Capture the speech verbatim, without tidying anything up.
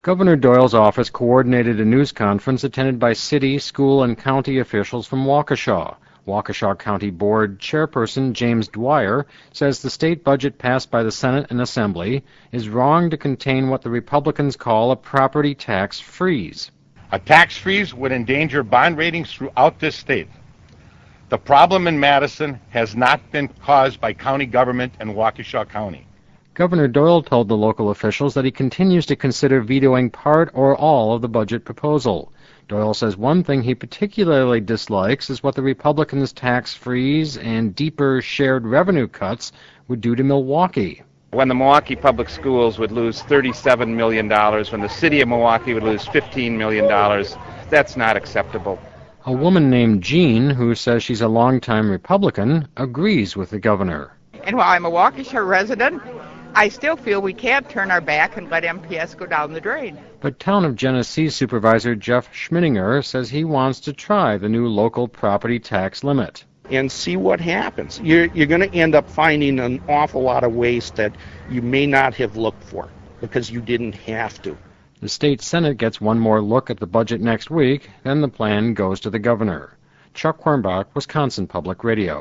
Governor Doyle's office coordinated a news conference attended by city, school, and county officials from Waukesha. Waukesha County Board Chairperson James Dwyer says the state budget passed by the Senate and Assembly is wrong to contain what the Republicans call a property tax freeze. A tax freeze would endanger bond ratings throughout this state. The problem in Madison has not been caused by county government and Waukesha County. Governor Doyle told the local officials that he continues to consider vetoing part or all of the budget proposal. Doyle says one thing he particularly dislikes is what the Republicans' tax freeze and deeper shared revenue cuts would do to Milwaukee. When the Milwaukee Public Schools would lose thirty-seven million dollars, when the city of Milwaukee would lose fifteen million dollars, that's not acceptable. A woman named Jean, who says she's a longtime Republican, agrees with the governor. And while I'm a Waukesha resident, I still feel we can't turn our back and let M P S go down the drain. But Town of Genesee Supervisor Jeff Schmininger says he wants to try the new local property tax limit. And see what happens. You're, you're going to end up finding an awful lot of waste that you may not have looked for because you didn't have to. The state Senate gets one more look at the budget next week, then the plan goes to the governor. Chuck Quirmbach, Wisconsin Public Radio.